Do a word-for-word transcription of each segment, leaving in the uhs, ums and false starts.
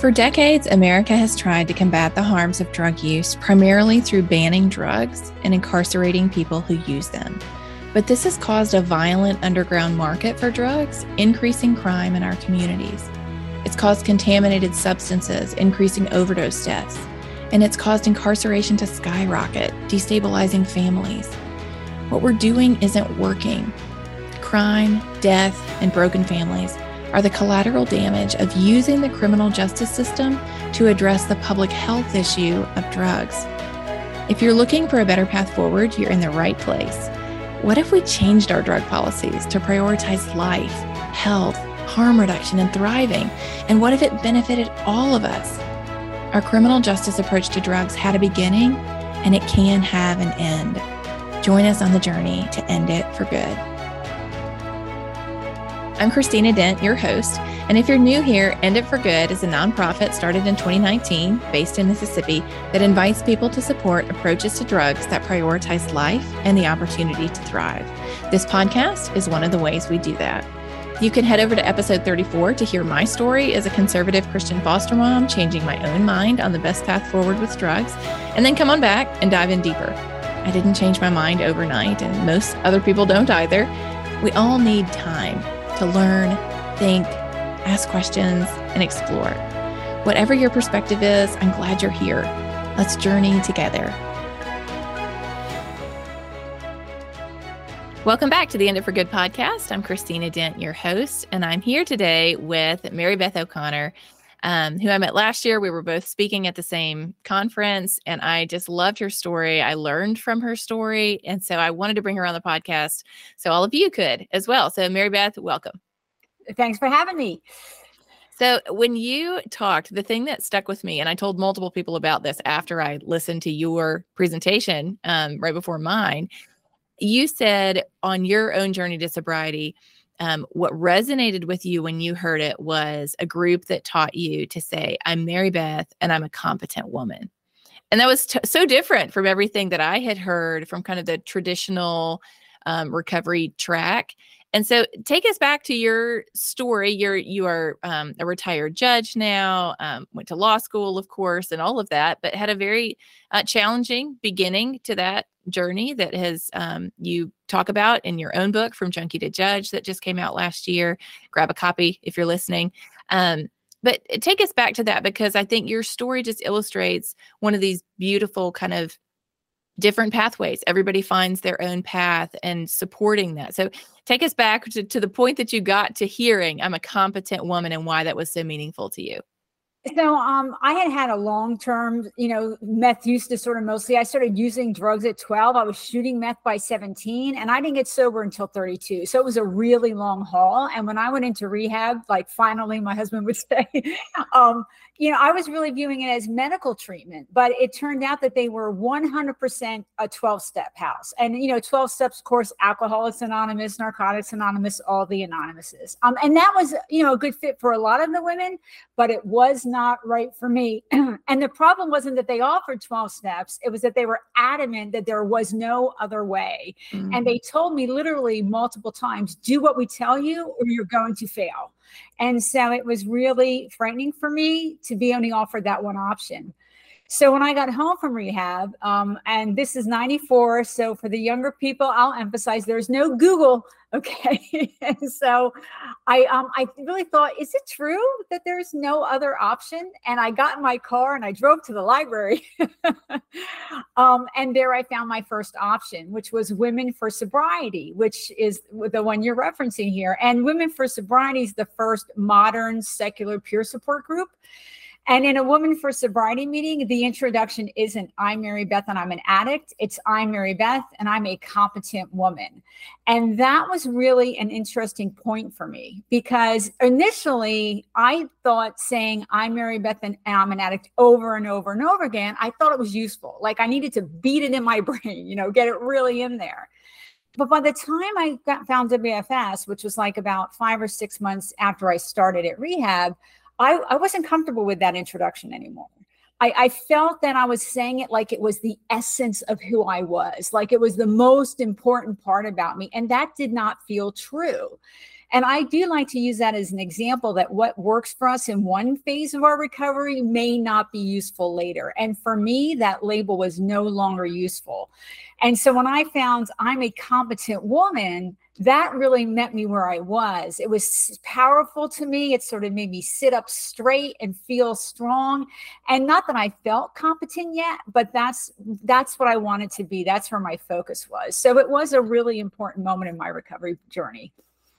For decades, America has tried to combat the harms of drug use primarily through banning drugs and incarcerating people who use them. But this has caused a violent underground market for drugs, increasing crime in our communities. It's caused contaminated substances, increasing overdose deaths, and it's caused incarceration to skyrocket, destabilizing families. What we're doing isn't working. Crime, death, and broken families are the collateral damage of using the criminal justice system to address the public health issue of drugs. If you're looking for a better path forward, you're in the right place. What if we changed our drug policies to prioritize life, health, harm reduction, and thriving? And what if it benefited all of us? Our criminal justice approach to drugs had a beginning, and it can have an end. Join us on the journey to end it for good. I'm Christina Dent, your host, and if you're new here, End It for Good is a nonprofit started in twenty nineteen, based in Mississippi, that invites people to support approaches to drugs that prioritize life and the opportunity to thrive. This podcast is one of the ways we do that. You can head over to episode thirty-four to hear my story as a conservative Christian foster mom, changing my own mind on the best path forward with drugs, and then come on back and dive in deeper. I didn't change my mind overnight, and most other people don't either. We all need time to learn, think, ask questions, and explore. Whatever your perspective is, I'm glad you're here. Let's journey together. Welcome back to the End It for Good podcast. I'm Christina Dent, your host, and I'm here today with Mary Beth O'Connor, um, who I met last year. We were both speaking at the same conference, and I just loved her story. I learned from her story, and so I wanted to bring her on the podcast so all of you could as well. So Mary Beth, welcome. Thanks for having me. So when you talked, the thing that stuck with me, and I told multiple people about this after I listened to your presentation um, right before mine, you said on your own journey to sobriety, um, what resonated with you when you heard it was a group that taught you to say, I'm Mary Beth and I'm a competent woman. And that was t- so different from everything that I had heard from kind of the traditional um, recovery track. And so take us back to your story. You're, you are um, a retired judge now, um, went to law school, of course, and all of that, but had a very uh, challenging beginning to that journey that has um, you talk about in your own book, From Junkie to Judge, that just came out last year. Grab a copy if you're listening. Um, but take us back to that, because I think your story just illustrates one of these beautiful kind of different pathways. Everybody finds their own path and supporting that. So take us back to, to the point that you got to hearing I'm a competent woman and why that was so meaningful to you. So um, I had had a long-term, you know, meth use disorder mostly. I started using drugs at twelve. I was shooting meth by seventeen, and I didn't get sober until thirty-two. So it was a really long haul. And when I went into rehab, like finally, my husband would say, um, you know, I was really viewing it as medical treatment. But it turned out that they were one hundred percent a twelve-step house. And, you know, twelve steps, of course, Alcoholics Anonymous, Narcotics Anonymous, all the Anonymouses. Um, and that was, you know, a good fit for a lot of the women, but it was not right for me. And the problem wasn't that they offered twelve steps. It was that they were adamant that there was no other way. Mm-hmm. And they told me literally multiple times, do what we tell you or you're going to fail. And so it was really frightening for me to be only offered that one option. So when I got home from rehab, um, and this is ninety-four, so for the younger people, I'll emphasize there's no Google, okay? And so I um, I really thought, is it true that there's no other option? And I got in my car and I drove to the library. um, and there I found my first option, which was Women for Sobriety, which is the one you're referencing here. And Women for Sobriety is the first modern secular peer support group. And in a Women for Sobriety meeting, the introduction isn't I'm Mary Beth and I'm an addict. It's I'm Mary Beth and I'm a competent woman. And that was really an interesting point for me, because initially I thought saying I'm Mary Beth and I'm an addict over and over and over again, I thought it was useful. Like I needed to beat it in my brain, you know, get it really in there. But by the time I got found W F S, which was like about five or six months after I started at rehab, I, I wasn't comfortable with that introduction anymore. I, I felt that I was saying it like it was the essence of who I was, like it was the most important part about me. And that did not feel true. And I do like to use that as an example that what works for us in one phase of our recovery may not be useful later. And for me, that label was no longer useful. And so when I found I'm a competent woman, that really met me where I was. It was powerful to me. It sort of made me sit up straight and feel strong. And not that I felt competent yet, but that's that's what I wanted to be. That's where my focus was. So it was a really important moment in my recovery journey.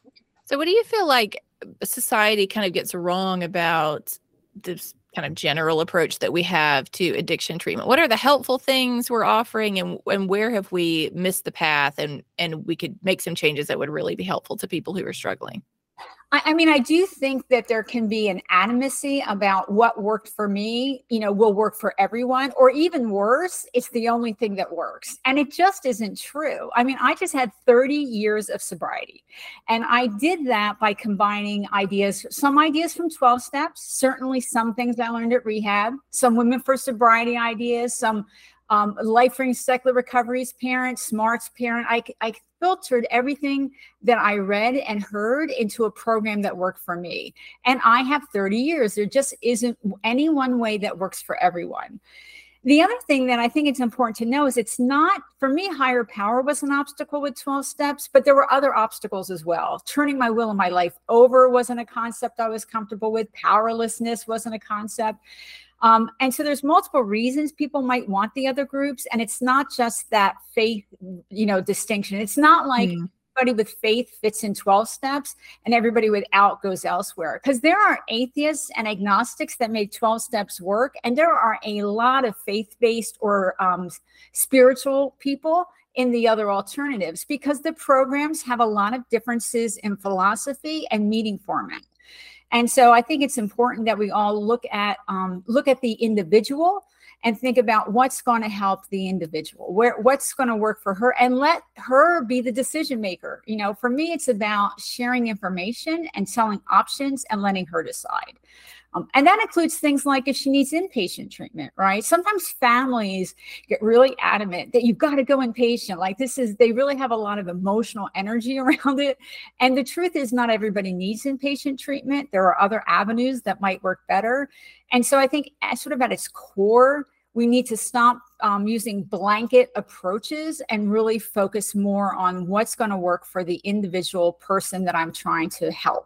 So what do you feel like society kind of gets wrong about this kind of general approach that we have to addiction treatment? What are the helpful things we're offering, and, and where have we missed the path, and, and we could make some changes that would really be helpful to people who are struggling? I, I mean, I do think that there can be an animacy about what worked for me, you know, will work for everyone, or even worse, it's the only thing that works. And it just isn't true. I mean, I just had thirty years of sobriety, and I did that by combining ideas, some ideas from twelve steps, certainly some things I learned at rehab, some Women for Sobriety ideas, some um, Life-Free Secular Recovery's parent, SMART's parent. I, I filtered everything that I read and heard into a program that worked for me. And I have thirty years. There just isn't any one way that works for everyone. The other thing that I think it's important to know is it's not, for me, higher power was an obstacle with twelve steps, but there were other obstacles as well. Turning my will and my life over wasn't a concept I was comfortable with. Powerlessness wasn't a concept. Um, and so there's multiple reasons people might want the other groups. And it's not just that faith, you know, distinction. It's not like mm. everybody with faith fits in twelve steps and everybody without goes elsewhere. Because there are atheists and agnostics that make twelve steps work. And there are a lot of faith-based or um, spiritual people in the other alternatives, because the programs have a lot of differences in philosophy and meeting format. And so I think it's important that we all look at um, look at the individual and think about what's going to help the individual, where what's going to work for her, and let her be the decision maker. You know, for me, it's about sharing information and telling options and letting her decide. Um, and that includes things like if she needs inpatient treatment, right? Sometimes families get really adamant that you've got to go inpatient. Like this is, they really have a lot of emotional energy around it. And the truth is not everybody needs inpatient treatment. There are other avenues that might work better. And so I think sort of at its core, we need to stop um, using blanket approaches and really focus more on what's going to work for the individual person that I'm trying to help.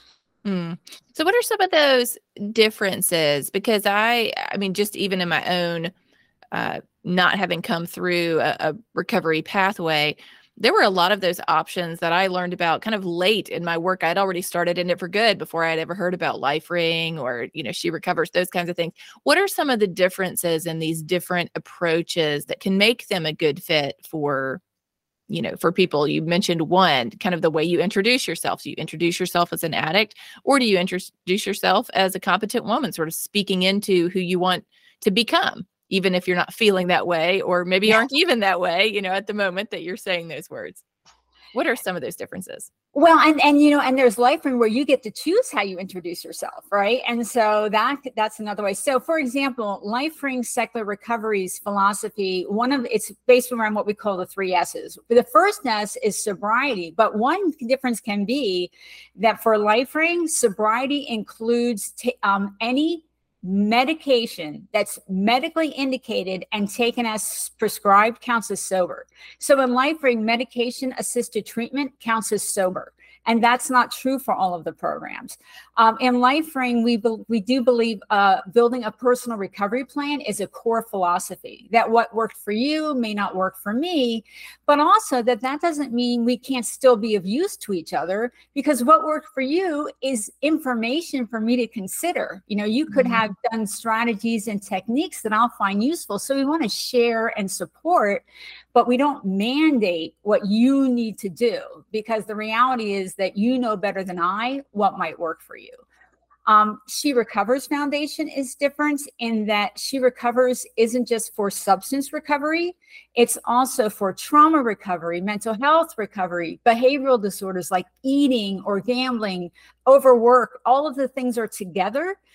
Mm. So what are some of those differences? Because I, I mean, just even in my own, uh, not having come through a, a recovery pathway, there were a lot of those options that I learned about kind of late in my work. I'd already started in it for good before I'd ever heard about Life-Ring or, you know, She Recovers, those kinds of things. What are some of the differences in these different approaches that can make them a good fit for, you know, for people? You mentioned one, kind of the way you introduce yourself. So you introduce yourself as an addict, or do you introduce yourself as a competent woman, sort of speaking into who you want to become, even if you're not feeling that way, or maybe yeah. aren't even that way, you know, at the moment that you're saying those words? What are some of those differences? Well, and, and, you know, and there's Life-Ring where you get to choose how you introduce yourself, right? And so that that's another way. So for example, Life-Ring Secular Recovery's philosophy, one of it's based around what we call the three S's. The first S is sobriety, but one difference can be that for Life-Ring, sobriety includes t- um, any medication that's medically indicated and taken as prescribed counts as sober. So in Life-Ring, medication assisted treatment counts as sober. And that's not true for all of the programs. Um, in Life-Ring, we, be, we do believe uh, building a personal recovery plan is a core philosophy, that what worked for you may not work for me, but also that that doesn't mean we can't still be of use to each other, because what worked for you is information for me to consider. You know, you could mm-hmm. have done strategies and techniques that I'll find useful. So we want to share and support, but we don't mandate what you need to do, because the reality is that you know better than I what might work for you. Um, She Recovers Foundation is different in that She Recovers isn't just for substance recovery. It's also for trauma recovery, mental health recovery, behavioral disorders like eating or gambling, overwork. All of the things are together,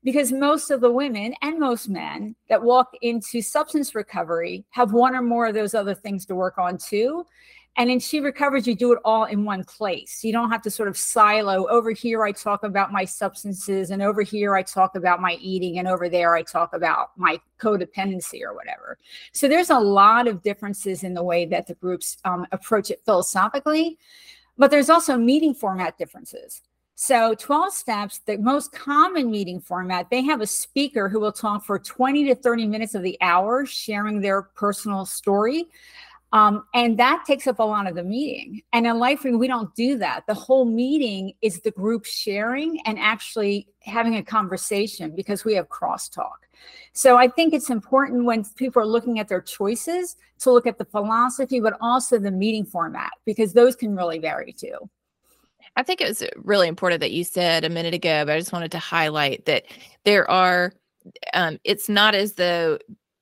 because most of the women and most men that walk into substance recovery have one or more of those other things to work on too. And in She Recovers, you do it all in one place. You don't have to sort of silo. Over here, I talk about my substances, and over here, I talk about my eating, and over there, I talk about my codependency or whatever. So there's a lot of differences in the way that the groups um, approach it philosophically, but there's also meeting format differences. So twelve steps, the most common meeting format, they have a speaker who will talk for twenty to thirty minutes of the hour, sharing their personal story. Um, and that takes up a lot of the meeting. And in LifeRing, we don't do that. The whole meeting is the group sharing and actually having a conversation, because we have crosstalk. So I think it's important when people are looking at their choices to look at the philosophy, but also the meeting format, because those can really vary too. I think it was really important that you said a minute ago, but I just wanted to highlight that there are, um, it's not as though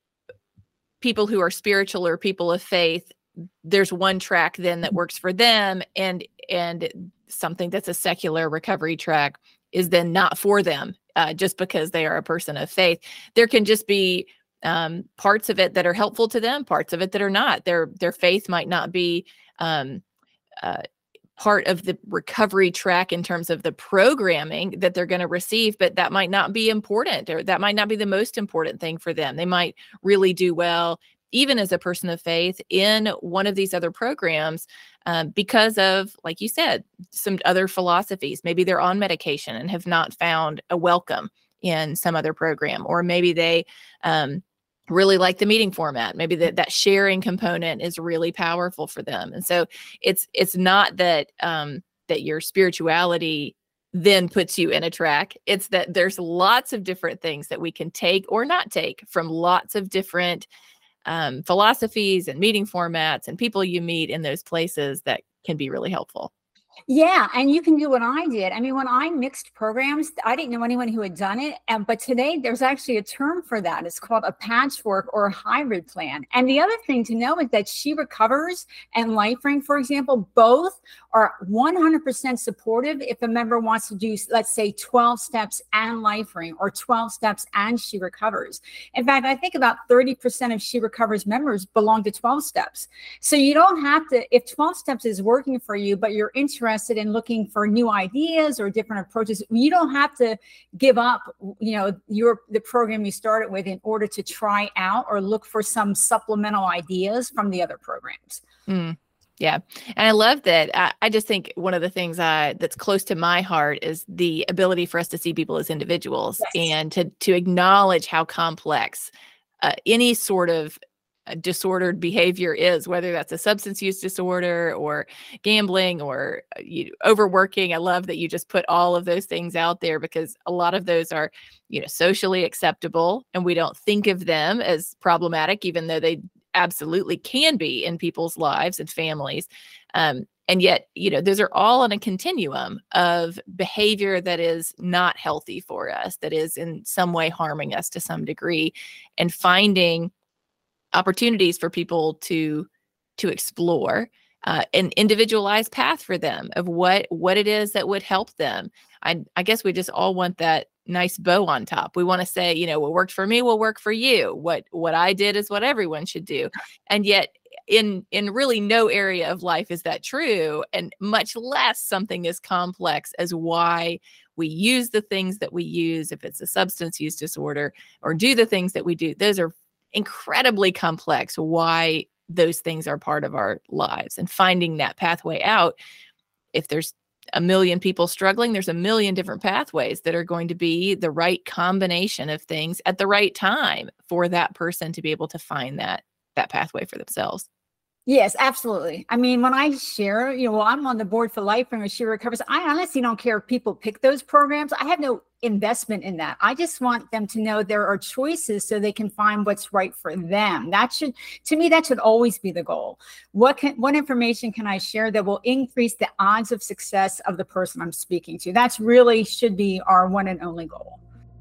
people who are spiritual or people of faith, there's one track then that works for them, and and something that's a secular recovery track is then not for them, uh, just because they are a person of faith. There can just be um, parts of it that are helpful to them, parts of it that are not. Their their faith might not be um, uh, part of the recovery track in terms of the programming that they're going to receive, but that might not be important, or that might not be the most important thing for them. They might really do well, even as a person of faith, in one of these other programs um, because of, like you said, some other philosophies. Maybe they're on medication and have not found a welcome in some other program, or maybe they um, really like the meeting format. Maybe that that sharing component is really powerful for them. And so it's it's not that um, that your spirituality then puts you in a track. It's that there's lots of different things that we can take or not take from lots of different um, philosophies and meeting formats and people you meet in those places that can be really helpful. Yeah, and you can do what I did. I mean, when I mixed programs, I didn't know anyone who had done it. And, but today there's actually a term for that. It's called a patchwork or a hybrid plan. And the other thing to know is that She Recovers and LifeRing, for example, both are one hundred percent supportive if a member wants to do, let's say, twelve steps and LifeRing, or twelve steps and She Recovers. In fact, I think about thirty percent of She Recovers members belong to twelve steps. So you don't have to, if twelve steps is working for you, but you're interested in looking for new ideas or different approaches, you don't have to give up, you know, your the program you started with in order to try out or look for some supplemental ideas from the other programs. Mm. Yeah. And I love that. I, I just think one of the things I, that's close to my heart is the ability for us to see people as individuals, yes, and to, to acknowledge how complex uh, any sort of disordered behavior is, whether that's a substance use disorder or gambling or you know, overworking. I love that you just put all of those things out there, because a lot of those are, you know, socially acceptable, and we don't think of them as problematic, even though they absolutely can be in people's lives and families. Um, and yet, you know, those are all on a continuum of behavior that is not healthy for us, that is in some way harming us to some degree, and finding opportunities for people to to explore uh, an individualized path for them of what what it is that would help them. I, I guess we just all want that nice bow on top. We want to say, you know, what worked for me will work for you. What what I did is what everyone should do. And yet in in really no area of life is that true, and much less something as complex as why we use the things that we use, if it's a substance use disorder, or do the things that we do. Those are incredibly complex, why those things are part of our lives, and finding that pathway out. If there's a million people struggling, there's a million different pathways that are going to be the right combination of things at the right time for that person to be able to find that that pathway for themselves. Yes, absolutely. I mean, when I share, you know, well, I'm on the board for LifeRing or She Recovers, I honestly don't care if people pick those programs. I have no investment in that. I just want them to know there are choices so they can find what's right for them. That should, to me, that should always be the goal. What can, what information can I share that will increase the odds of success of the person I'm speaking to? That's really should be our one and only goal.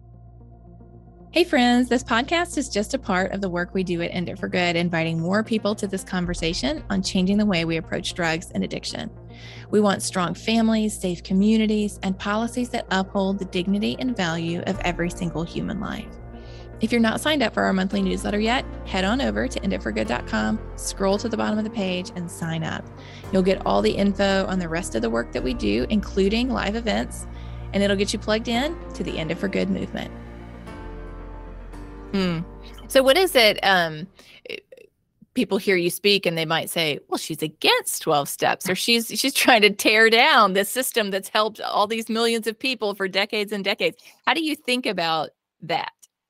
Hey friends, this podcast is just a part of the work we do at End It for Good, inviting more people to this conversation on changing the way we approach drugs and addiction. We want strong families, safe communities, and policies that uphold the dignity and value of every single human life. If you're not signed up for our monthly newsletter yet, head on over to end it for good dot com, scroll to the bottom of the page, and sign up. You'll get all the info on the rest of the work that we do, including live events, and it'll get you plugged in to the End It for Good movement. Hmm. So what is it? Um, people hear you speak and they might say, well, she's against twelve steps, or she's she's trying to tear down this system that's helped all these millions of people for decades and decades. How do you think about that?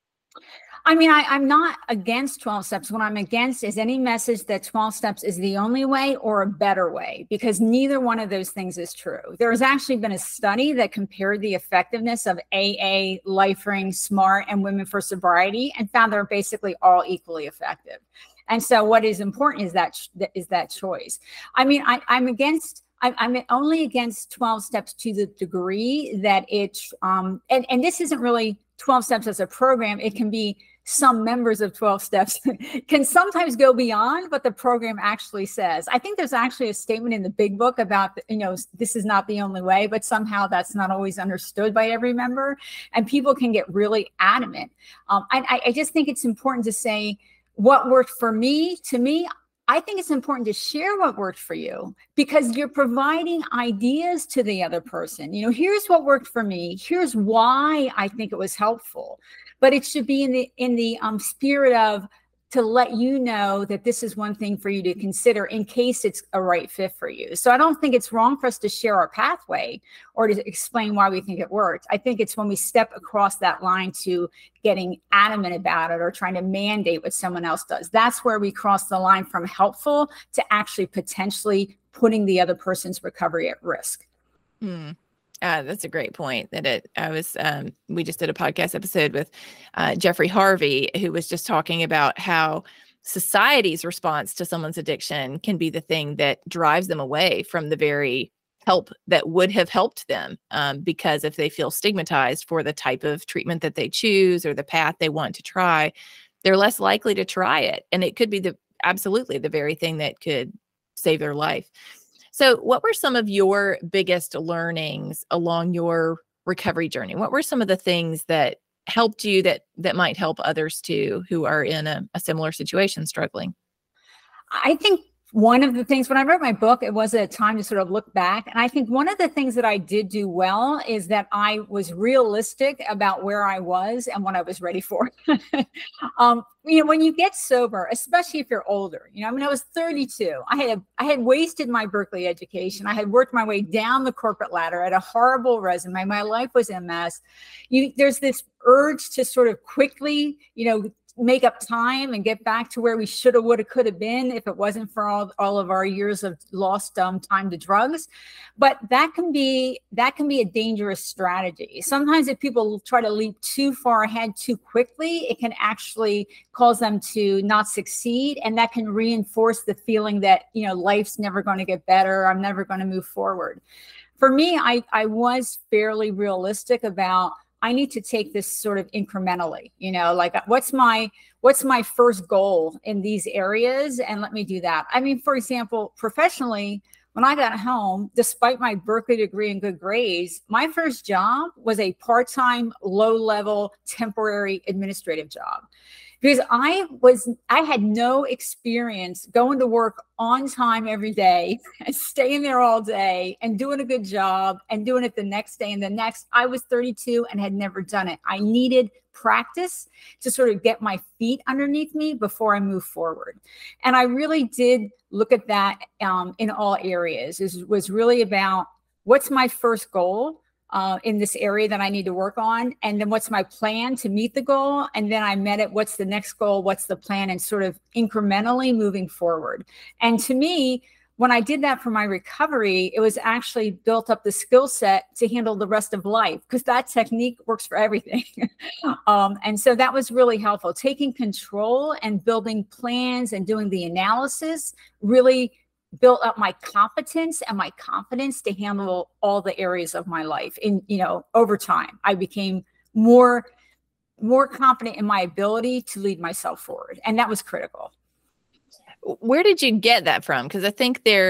I mean, I, I'm not against twelve steps. What I'm against is any message that twelve steps is the only way or a better way, because neither one of those things is true. There has actually been a study that compared the effectiveness of A A, LifeRing, SMART, and Women for Sobriety, and found they're basically all equally effective. And so what is important is that is that choice. I mean, I, I'm against I'm only against twelve steps to the degree that it's, um, and, and this isn't really twelve steps as a program. It can be some members of twelve steps can sometimes go beyond what the program actually says. I think there's actually a statement in the big book about, you know, this is not the only way, but somehow that's not always understood by every member. And people can get really adamant. Um, I, I just think it's important to say what worked for me. To me, I think it's important to share what worked for you, because you're providing ideas to the other person. You know, here's what worked for me. Here's why I think it was helpful. But it should be in the in the um, spirit of to let you know that this is one thing for you to consider in case it's a right fit for you. So I don't think it's wrong for us to share our pathway or to explain why we think it worked. I think it's when we step across that line to getting adamant about it or trying to mandate what someone else does. That's where we cross the line from helpful to actually potentially putting the other person's recovery at risk. Hmm. Uh, that's a great point. That it, I was, um, we just did a podcast episode with uh, Jeffrey Harvey, who was just talking about how society's response to someone's addiction can be the thing that drives them away from the very help that would have helped them. Um, because if they feel stigmatized for the type of treatment that they choose or the path they want to try, they're less likely to try it. And it could be the absolutely the very thing that could save their life. So what were some of your biggest learnings along your recovery journey? What were some of the things that helped you that that might help others too, who are in a, a similar situation, struggling? I think one of the things, when I wrote my book, it was a time to sort of look back. And I think one of the things that I did do well is that I was realistic about where I was and what I was ready for. um, you know, when you get sober, especially if you're older, you know, I mean, I was thirty-two. I had, I had wasted my Berkeley education. I had worked my way down the corporate ladder. I had a horrible resume. My life was a mess. You, there's this urge to sort of quickly, you know, make up time and get back to where we should have, would have, could have been if it wasn't for all, all of our years of lost um, time to drugs. But that can be, that can be a dangerous strategy. Sometimes if people try to leap too far ahead too quickly, it can actually cause them to not succeed. And that can reinforce the feeling that, you know, life's never going to get better. I'm never going to move forward. For me, I, I was fairly realistic about, I need to take this sort of incrementally, you know, like what's my, what's my first goal in these areas? And let me do that. I mean, for example, professionally, when I got home, despite my Berkeley degree and good grades, my first job was a part-time, low-level, temporary administrative job. Because I was, I had no experience going to work on time every day and staying there all day and doing a good job and doing it the next day and the next. I was thirty-two and had never done it. I needed practice to sort of get my feet underneath me before I move forward. And I really did look at that um, in all areas. It was really about what's my first goal? Uh, in this area that I need to work on. And then what's my plan to meet the goal? And then I met it. What's the next goal? What's the plan? And sort of incrementally moving forward. And to me, when I did that for my recovery, it was actually built up the skill set to handle the rest of life, because that technique works for everything. um, and so that was really helpful. Taking control and building plans and doing the analysis really built up my competence and my confidence to handle all the areas of my life. In, you know, over time, I became more, more confident in my ability to lead myself forward. And that was critical. Where did you get that from? Because I think there's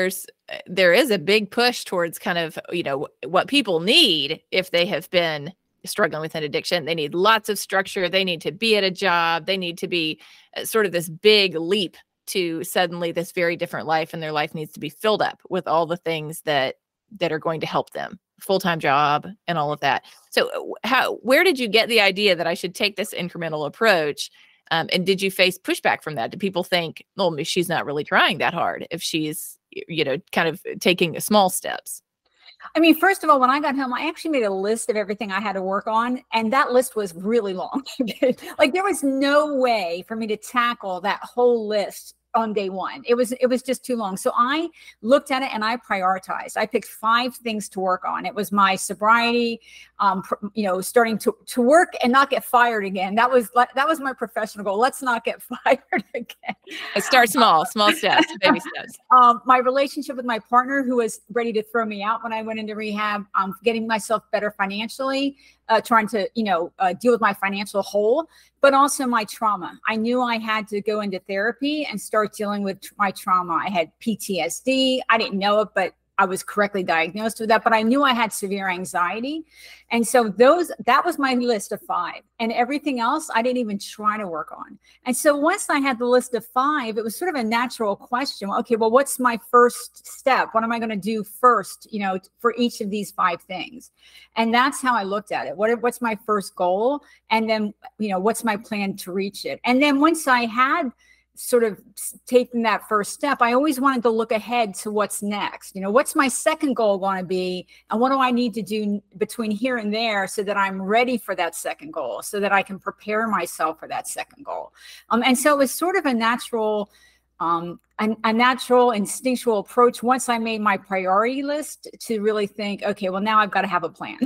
there is a big push towards kind of, you know, what people need if they have been struggling with an addiction. They need lots of structure. They need to be at a job. They need to be sort of this big leap to suddenly this very different life, and their life needs to be filled up with all the things that that are going to help them, full-time job and all of that. So how, where did you get the idea that I should take this incremental approach? Um, and did you face pushback from that? Did people think, oh, she's not really trying that hard if she's, you know, kind of taking small steps? I mean, first of all, when I got home, I actually made a list of everything I had to work on. And that list was really long. Like there was no way for me to tackle that whole list on day one. It was, it was just too long. So I looked at it and I prioritized. I picked five things to work on. It was my sobriety, um, pr- you know, starting to, to work and not get fired again. That was like, that was my professional goal. Let's not get fired again. Start small, small steps, baby steps. Um, my relationship with my partner, who was ready to throw me out when I went into rehab, um, getting myself better financially, uh, trying to, you know, uh, deal with my financial hole, but also my trauma. I knew I had to go into therapy and start dealing with tr- my trauma. I had P T S D. I didn't know it, but I was correctly diagnosed with that, but I knew I had severe anxiety. And so those, that was my list of five, and everything else I didn't even try to work on. And so once I had the list of five, it was sort of a natural question. Okay, well, what's my first step? What am I going to do first, you know, for each of these five things? And that's how I looked at it. What, what's my first goal? And then, you know, what's my plan to reach it? And then once I had sort of taking that first step, I always wanted to look ahead to what's next. You know, what's my second goal going to be? And what do I need to do between here and there so that I'm ready for that second goal, so that I can prepare myself for that second goal? Um, and so it was sort of a natural, um, a, a natural instinctual approach once I made my priority list to really think, okay, well, now I've got to have a plan.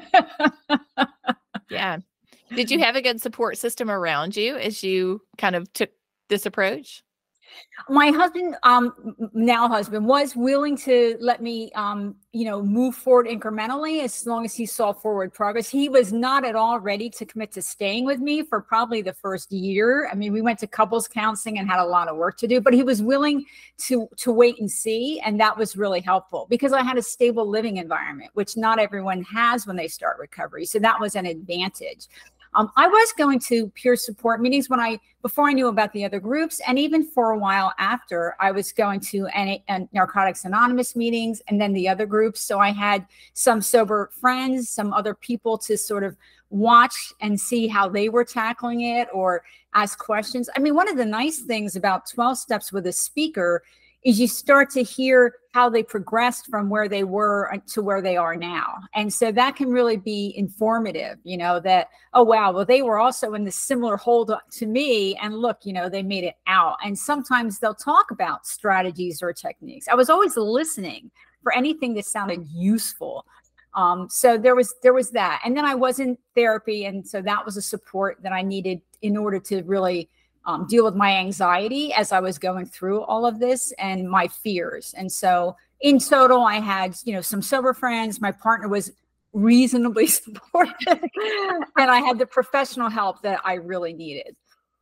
Yeah. Did you have a good support system around you as you kind of took this approach? My husband, um, now husband, was willing to let me, um, you know, move forward incrementally as long as he saw forward progress. He was not at all ready to commit to staying with me for probably the first year. I mean, we went to couples counseling and had a lot of work to do, but he was willing to to wait and see, and that was really helpful because I had a stable living environment, which not everyone has when they start recovery. So that was an advantage. Um, I was going to peer support meetings when I, before I knew about the other groups, and even for a while after, I was going to N- N- Narcotics Anonymous meetings and then the other groups. So I had some sober friends, some other people to sort of watch and see how they were tackling it or ask questions. I mean, one of the nice things about twelve Steps with a speaker is you start to hear how they progressed from where they were to where they are now. And so that can really be informative, you know, that, oh, wow, well, they were also in the similar hold to me. And look, you know, they made it out. And sometimes they'll talk about strategies or techniques. I was always listening for anything that sounded useful. Um, so there was there was that. And then I was in therapy. And so that was a support that I needed in order to really Um, deal with my anxiety as I was going through all of this and my fears. And so in total, I had, you know, some sober friends. My partner was reasonably supportive and I had the professional help that I really needed.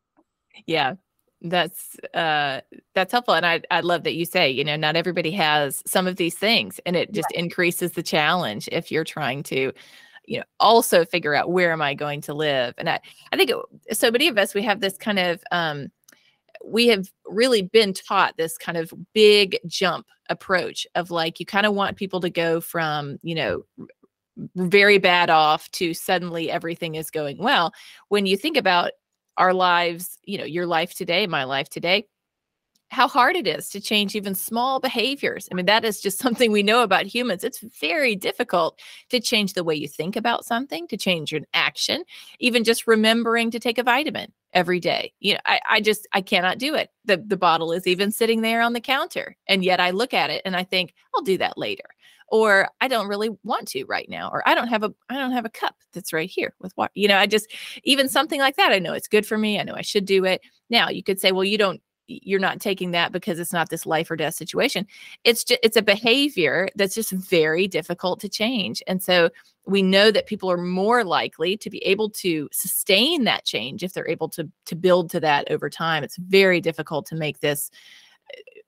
Yeah, that's, uh, that's helpful. And I, I love that you say, you know, not everybody has some of these things, and it just Right. increases the challenge if you're trying to, you know, also figure out where am I going to live? And I, I think it, so many of us, we have this kind of, um, we have really been taught this kind of big jump approach of like, you kind of want people to go from, you know, very bad off to suddenly everything is going well. When you think about our lives, you know, your life today, my life today, how hard it is to change even small behaviors. I mean, that is just something we know about humans. It's very difficult to change the way you think about something, to change an action, even just remembering to take a vitamin every day. You know, I, I just, I cannot do it. The, the bottle is even sitting there on the counter. And yet I look at it and I think, I'll do that later. Or I don't really want to right now. Or I don't have a, I don't have a cup that's right here with water. You know, I just, even something like that, I know it's good for me. I know I should do it. Now you could say, well, you don't, you're not taking that because it's not this life or death situation. It's just, it's a behavior that's just very difficult to change. And so we know that people are more likely to be able to sustain that change if they're able to, to build to that over time. It's very difficult to make this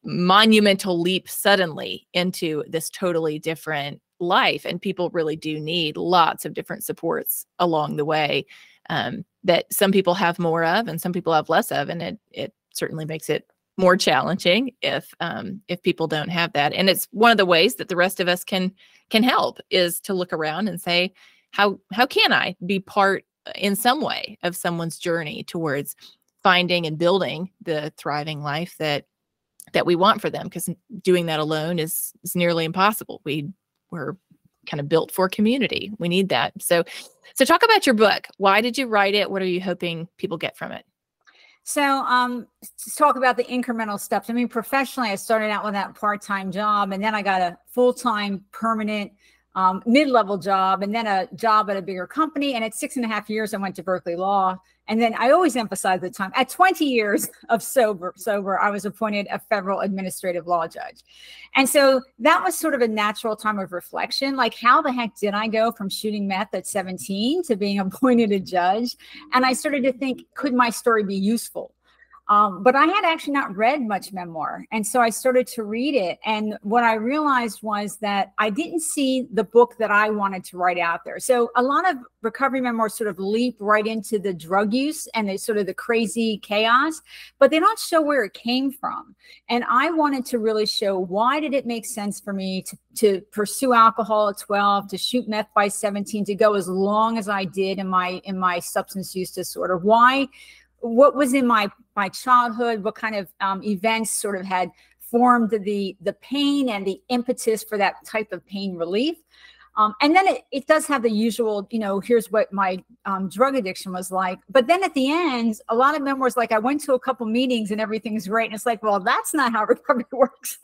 monumental leap suddenly into this totally different life. And people really do need lots of different supports along the way, um, that some people have more of and some people have less of. And it, it certainly makes it more challenging if, um, if people don't have that. And it's one of the ways that the rest of us can, can help, is to look around and say, how, how can I be part in some way of someone's journey towards finding and building the thriving life that, that we want for them? Because doing that alone is, is nearly impossible. We we're kind of built for community. We need that. So, so talk about your book. Why did you write it? What are you hoping people get from it? So, um, to talk about the incremental steps. I mean, professionally, I started out with that part-time job, and then I got a full-time permanent um, mid-level job, and then a job at a bigger company. And at six and a half years, I went to Berkeley Law. And then I always emphasize the time, at twenty years of sober, sober, I was appointed a federal administrative law judge. And so that was sort of a natural time of reflection. Like, how the heck did I go from shooting meth at seventeen to being appointed a judge? And I started to think, could my story be useful? Um, but I had actually not read much memoir. And so I started to read it. And what I realized was that I didn't see the book that I wanted to write out there. So a lot of recovery memoirs sort of leap right into the drug use and the sort of the crazy chaos, but they don't show where it came from. And I wanted to really show, why did it make sense for me to, to pursue alcohol at twelve, to shoot meth by seventeen, to go as long as I did in my, in my substance use disorder? Why? What was in my, my childhood? What kind of um, events sort of had formed the, the pain and the impetus for that type of pain relief? Um, and then it, it does have the usual, you know, here's what my um, drug addiction was like. But then at the end, a lot of memoirs, like, I went to a couple meetings and everything's great. And it's like, well, that's not how recovery works.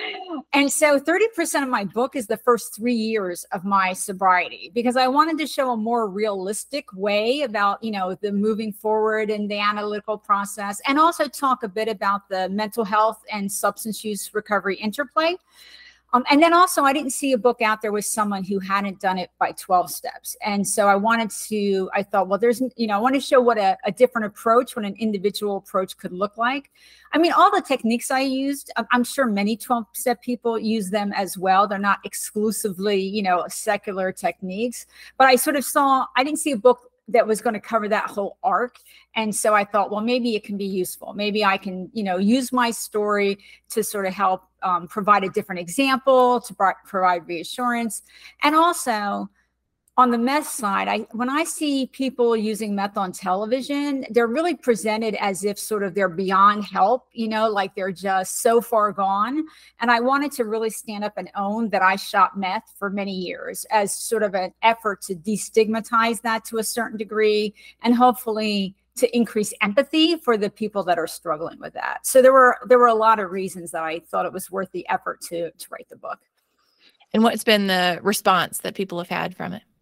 And so thirty percent of my book is the first three years of my sobriety, because I wanted to show a more realistic way about, you know, the moving forward and the analytical process, and also talk a bit about the mental health and substance use recovery interplay. Um, and then also, I didn't see a book out there with someone who hadn't done it by twelve steps. And so I wanted to, I thought, well, there's, you know, I want to show what a, a different approach, what an individual approach could look like. I mean, all the techniques I used, I'm, I'm sure many twelve step people use them as well. They're not exclusively, you know, secular techniques, but I sort of saw, I didn't see a book that was going to cover that whole arc. And so I thought, well, maybe it can be useful. Maybe I can, you know, use my story to sort of help um, provide a different example, to pro- provide reassurance. And also, on the meth side, I when I see people using meth on television, they're really presented as if sort of they're beyond help, you know, like they're just so far gone. And I wanted to really stand up and own that I shot meth for many years as sort of an effort to destigmatize that to a certain degree, and hopefully to increase empathy for the people that are struggling with that. So there were there were a lot of reasons that I thought it was worth the effort to to write the book. And what's been the response that people have had from it?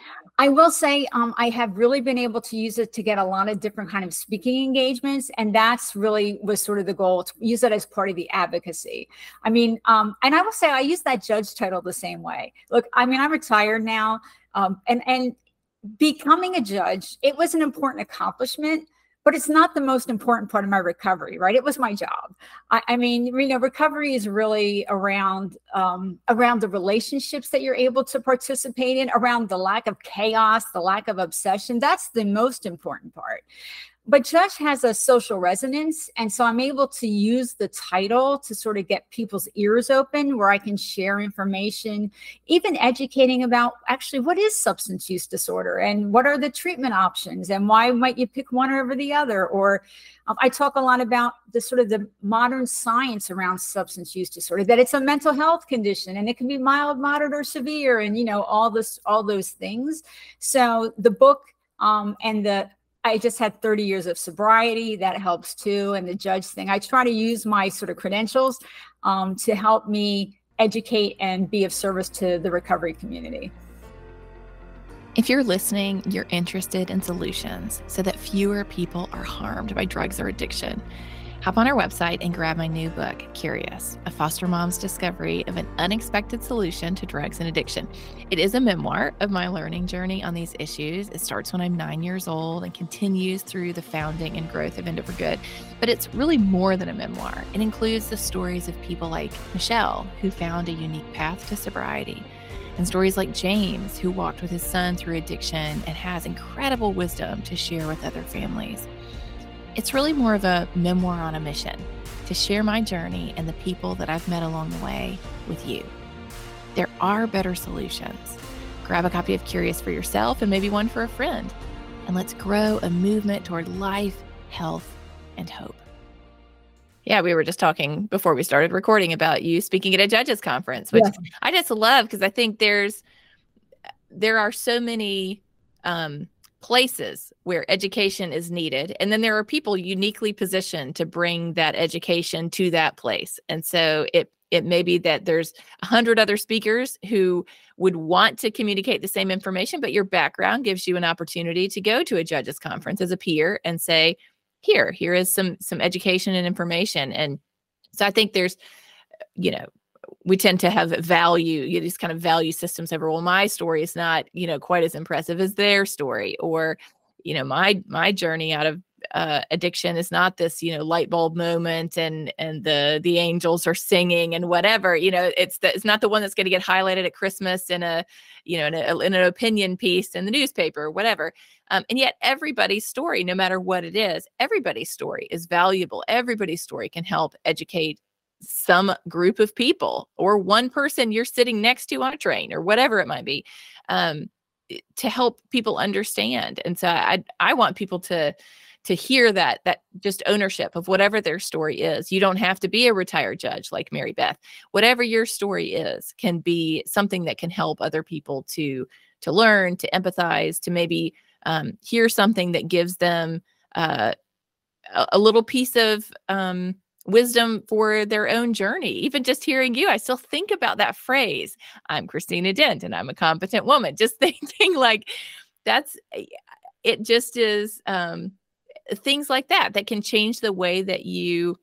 I will say um, I have really been able to use it to get a lot of different kind of speaking engagements. And that's really was sort of the goal, to use it as part of the advocacy. I mean, um, and I will say I use that judge title the same way. Look, I mean, I'm retired now, um, and, and becoming a judge, it was an important accomplishment, but it's not the most important part of my recovery, right? It was my job. I, I mean, you know, recovery is really around um, around the relationships that you're able to participate in, around the lack of chaos, the lack of obsession. That's the most important part. But judge has a social resonance. And so I'm able to use the title to sort of get people's ears open, where I can share information, even educating about actually what is substance use disorder and what are the treatment options and why might you pick one over the other. Or um, I talk a lot about the sort of the modern science around substance use disorder, that it's a mental health condition and it can be mild, moderate, or severe, and, you know, all this, all those things. So the book um, and the I just had thirty years of sobriety. That helps too. And the judge thing, I try to use my sort of credentials um, to help me educate and be of service to the recovery community. If you're listening, you're interested in solutions so that fewer people are harmed by drugs or addiction. Hop on our website and grab my new book, Curious, A Foster Mom's Discovery of an Unexpected Solution to Drugs and Addiction. It is a memoir of my learning journey on these issues. It starts when I'm nine years old and continues through the founding and growth of End It for Good. But it's really more than a memoir. It includes the stories of people like Michelle, who found a unique path to sobriety, and stories like James, who walked with his son through addiction and has incredible wisdom to share with other families. It's really more of a memoir on a mission to share my journey and the people that I've met along the way with you. There are better solutions. Grab a copy of Curious for yourself and maybe one for a friend. And let's grow a movement toward life, health, and hope. Yeah, we were just talking before we started recording about you speaking at a judges conference, which yes. I just love because I think there's there are so many um, places where education is needed. And then there are people uniquely positioned to bring that education to that place. And so it it may be that there's a hundred other speakers who would want to communicate the same information, but your background gives you an opportunity to go to a judges conference as a peer and say, here, here is some some education and information. And so I think there's, you know, we tend to have value, you know, these kind of value systems over, well, my story is not, you know, quite as impressive as their story, or, you know, my, my journey out of uh, addiction is not this, you know, light bulb moment and, and the, the angels are singing and whatever, you know, it's the, it's not the one that's going to get highlighted at Christmas in a, you know, in, a, in an opinion piece in the newspaper or whatever. Um, and yet everybody's story, no matter what it is, everybody's story is valuable. Everybody's story can help educate some group of people or one person you're sitting next to on a train or whatever it might be, um, to help people understand. And so I, I want people to, to hear that, that just ownership of whatever their story is. You don't have to be a retired judge like Mary Beth. Whatever your story is can be something that can help other people to, to learn, to empathize, to maybe um, hear something that gives them uh, a, a little piece of, um, wisdom for their own journey. Even just hearing you, I still think about that phrase, I'm Christina Dent and I'm a competent woman. Just thinking like that's, it just is um, things like that, that can change the way that you,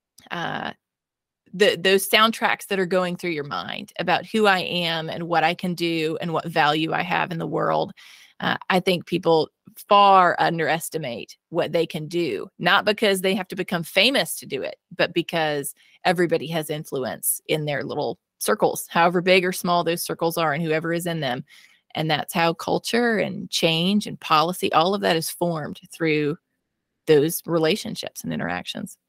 uh, the those soundtracks that are going through your mind about who I am and what I can do and what value I have in the world. Uh, I think people far underestimate what they can do, not because they have to become famous to do it, but because everybody has influence in their little circles, however big or small those circles are and whoever is in them. And that's how culture and change and policy, all of that is formed through those relationships and interactions.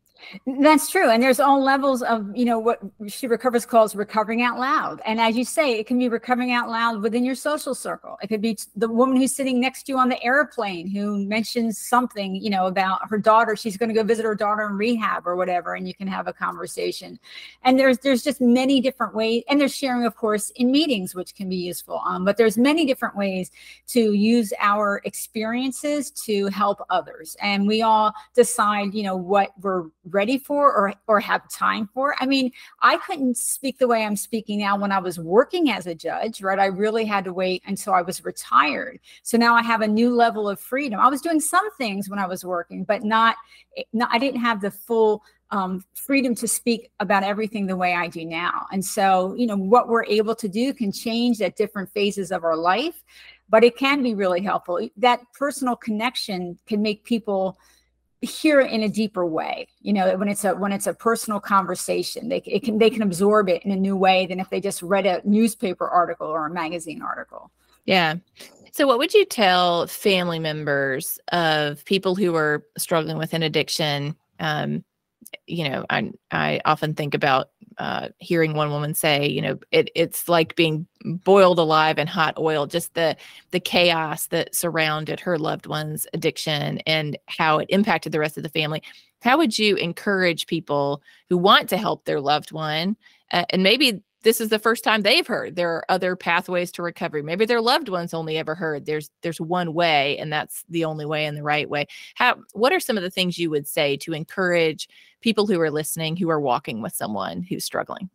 That's true. And there's all levels of, you know, what She Recovers calls recovering out loud. And as you say, it can be recovering out loud within your social circle. It could be the woman who's sitting next to you on the airplane who mentions something, you know, about her daughter. She's going to go visit her daughter in rehab or whatever, and you can have a conversation. And there's there's just many different ways. And there's sharing, of course, in meetings, which can be useful. Um, but there's many different ways to use our experiences to help others. And we all decide, you know, what we're ready for or or have time for. I mean, I couldn't speak the way I'm speaking now when I was working as a judge, right? I really had to wait until I was retired. So now I have a new level of freedom. I was doing some things when I was working, but not, not I didn't have the full um, freedom to speak about everything the way I do now. And so, you know, what we're able to do can change at different phases of our life, but it can be really helpful. That personal connection can make people hear it in a deeper way. You know, when it's a when it's a personal conversation, they it can they can absorb it in a new way than if they just read a newspaper article or a magazine article. Yeah. So what would you tell family members of people who are struggling with an addiction? Um, you know, I I often think about uh, hearing one woman say, you know, it it's like being boiled alive in hot oil, just the the chaos that surrounded her loved one's addiction and how it impacted the rest of the family. How would you encourage people who want to help their loved one, uh, and maybe this is the first time they've heard there are other pathways to recovery. Maybe their loved ones only ever heard there's there's one way and that's the only way and the right way. How what are some of the things you would say to encourage people who are listening who are walking with someone who's struggling?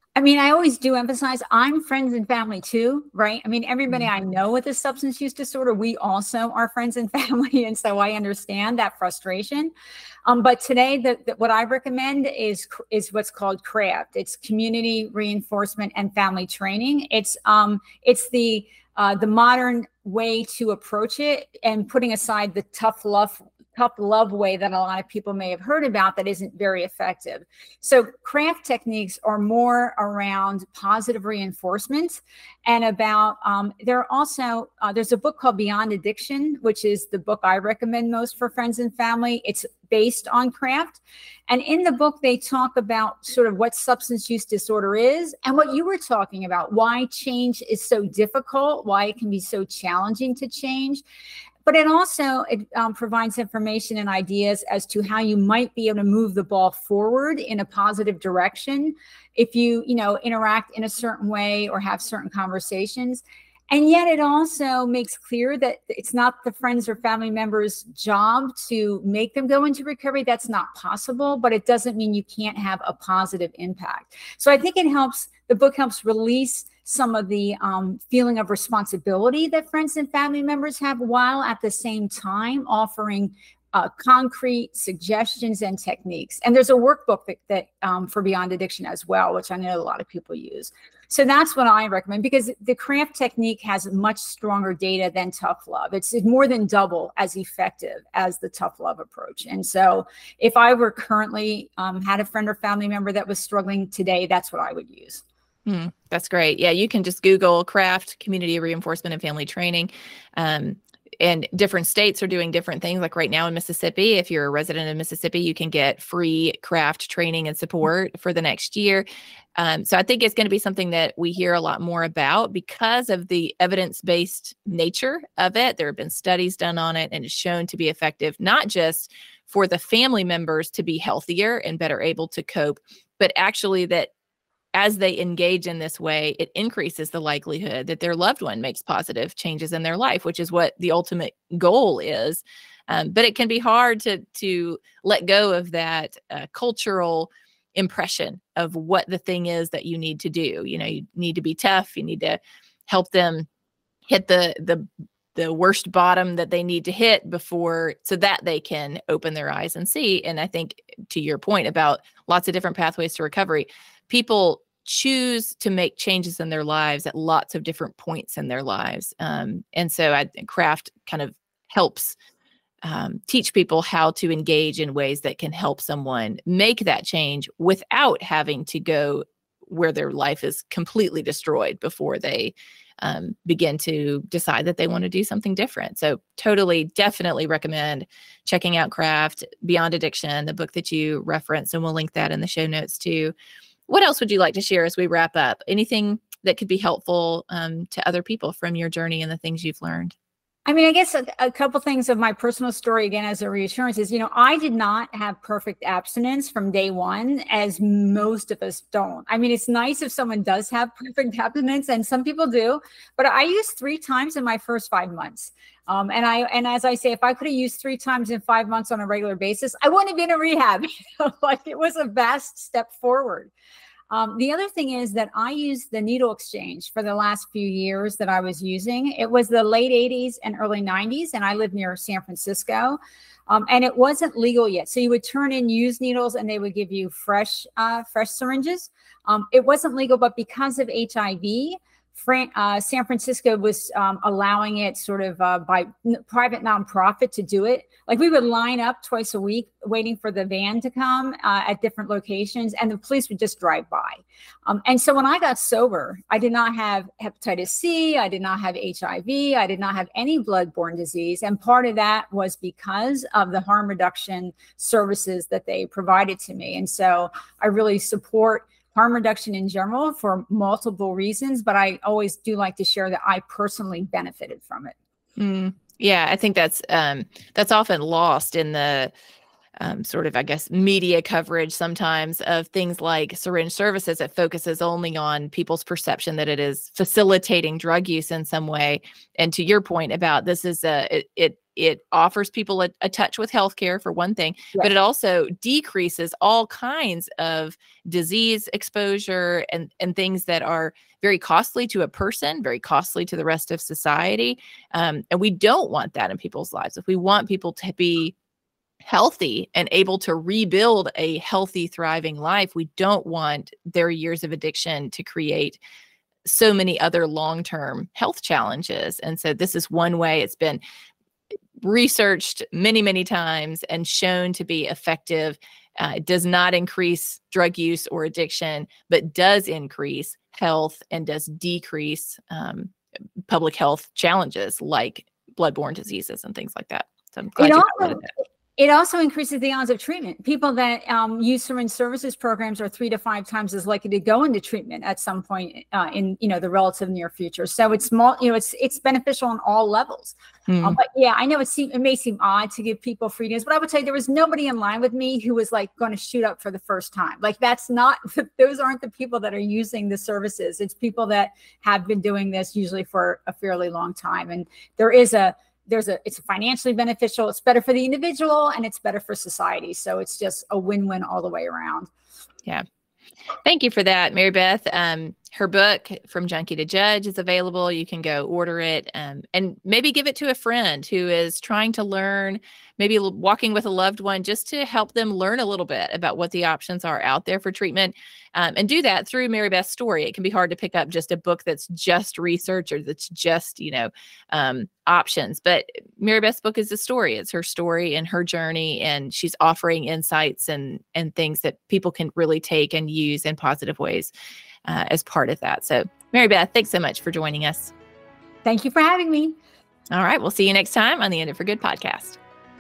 I mean, I always do emphasize I'm friends and family too, right? I mean, everybody Mm. I know with a substance use disorder, we also are friends and family. And so I understand that frustration. Um, but today, the, the, what I recommend is, is what's called CRAFT. It's community reinforcement and family training. It's, um, it's the, uh, the modern way to approach it, and putting aside the tough love tough love way that a lot of people may have heard about that isn't very effective. So CRAFT techniques are more around positive reinforcement and about, um, there are also, uh, there's a book called Beyond Addiction, which is the book I recommend most for friends and family. It's based on CRAFT. And in the book, they talk about sort of what substance use disorder is and what you were talking about, why change is so difficult, why it can be so challenging to change. But it also it, um, provides information and ideas as to how you might be able to move the ball forward in a positive direction if you, you know, interact in a certain way or have certain conversations. And yet it also makes clear that it's not the friends or family members' job to make them go into recovery. That's not possible, but it doesn't mean you can't have a positive impact. So I think it helps, the book helps release some of the um, feeling of responsibility that friends and family members have, while at the same time offering uh, concrete suggestions and techniques. And there's a workbook that, that um, for Beyond Addiction as well, which I know a lot of people use. So that's what I recommend, because the CRAFT technique has much stronger data than tough love. It's more than double as effective as the tough love approach. And so if I were currently um, had a friend or family member that was struggling today, that's what I would use. Mm, that's great. Yeah, you can just Google CRAFT, Community Reinforcement and Family Training. Um, and different states are doing different things. Like right now in Mississippi, if you're a resident of Mississippi, you can get free CRAFT training and support for the next year. Um, so I think it's going to be something that we hear a lot more about because of the evidence-based nature of it. There have been studies done on it, and it's shown to be effective, not just for the family members to be healthier and better able to cope, but actually that as they engage in this way, it increases the likelihood that their loved one makes positive changes in their life, which is what the ultimate goal is. Um, but it can be hard to to let go of that uh, cultural impression of what the thing is that you need to do. You know, you need to be tough. You need to help them hit the the the worst bottom that they need to hit before, so that they can open their eyes and see. And I think to your point about lots of different pathways to recovery, people choose to make changes in their lives at lots of different points in their lives. Um, and so I think CRAFT kind of helps um, teach people how to engage in ways that can help someone make that change without having to go where their life is completely destroyed before they um, begin to decide that they want to do something different. So totally, definitely recommend checking out CRAFT, Beyond Addiction, the book that you referenced, and we'll link that in the show notes too. What else would you like to share as we wrap up? Anything that could be helpful um, to other people from your journey and the things you've learned? I mean, I guess a, a couple things of my personal story, again, as a reassurance is, you know, I did not have perfect abstinence from day one, as most of us don't. I mean, it's nice if someone does have perfect abstinence, and some people do, but I used three times in my first five months. Um, and I, and as I say, if I could have used three times in five months on a regular basis, I wouldn't have been in rehab. You know, like it was a vast step forward. Um, the other thing is that I used the needle exchange for the last few years that I was using. It was the late eighties and early nineties, and I lived near San Francisco, um, and it wasn't legal yet. So you would turn in used needles, and they would give you fresh, uh, fresh syringes. Um, it wasn't legal, but because of H I V, Fran uh, San Francisco was um, allowing it sort of uh, by private nonprofit to do it. Like we would line up twice a week waiting for the van to come uh, at different locations, and the police would just drive by. Um, and so when I got sober, I did not have hepatitis C, I did not have H I V, I did not have any bloodborne disease. And part of that was because of the harm reduction services that they provided to me. And so I really support harm reduction in general for multiple reasons, but I always do like to share that I personally benefited from it. Mm, yeah, I think that's um, that's often lost in the um, sort of, I guess, media coverage sometimes of things like syringe services. It focuses only on people's perception that it is facilitating drug use in some way. And to your point about this is a, it, it it offers people a, a touch with healthcare for one thing, Yes. but it also decreases all kinds of disease exposure and, and things that are very costly to a person, very costly to the rest of society. Um, and we don't want that in people's lives. If we want people to be healthy and able to rebuild a healthy, thriving life, we don't want their years of addiction to create so many other long-term health challenges. And so this is one way. It's been researched many, many times and shown to be effective. Uh, it does not increase drug use or addiction, but does increase health and does decrease um, public health challenges like bloodborne diseases and things like that. So I'm glad It you also, highlighted that. It also increases the odds of treatment. People that um, use syringe services programs are three to five times as likely to go into treatment at some point uh, in you know the relative near future. So it's small, you know, it's it's beneficial on all levels. Mm. Um, but yeah, I know it seem it may seem odd to give people free dose, but I would tell you there was nobody in line with me who was like going to shoot up for the first time. Like that's not those aren't the people that are using the services. It's people that have been doing this usually for a fairly long time, and there is a There's a, it's financially beneficial. It's better for the individual and it's better for society. So it's just a win-win all the way around. Yeah. Thank you for that, Mary Beth. Um, her book, From Junkie to Judge, is available. You can go order it um, and maybe give it to a friend who is trying to learn, maybe walking with a loved one, just to help them learn a little bit about what the options are out there for treatment. Um, and do that through Mary Beth's story. It can be hard to pick up just a book that's just research or that's just, you know, um, options. But Mary Beth's book is a story. It's her story and her journey, and she's offering insights and and things that people can really take and use in positive ways uh, as part of that. So, Mary Beth, thanks so much for joining us. Thank you for having me. All right, we'll see you next time on the End It for Good podcast.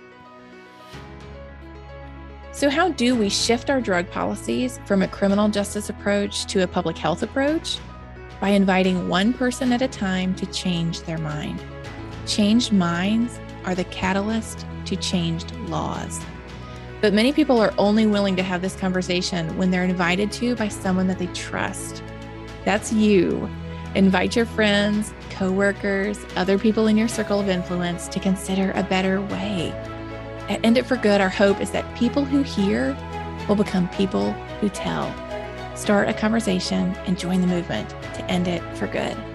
So how do we shift our drug policies from a criminal justice approach to a public health approach? By inviting one person at a time to change their mind. Changed minds are the catalyst to changed laws. But many people are only willing to have this conversation when they're invited to by someone that they trust. That's you. Invite your friends, coworkers, other people in your circle of influence to consider a better way. At End It for Good, our hope is that people who hear will become people who tell. Start a conversation and join the movement to end it for good.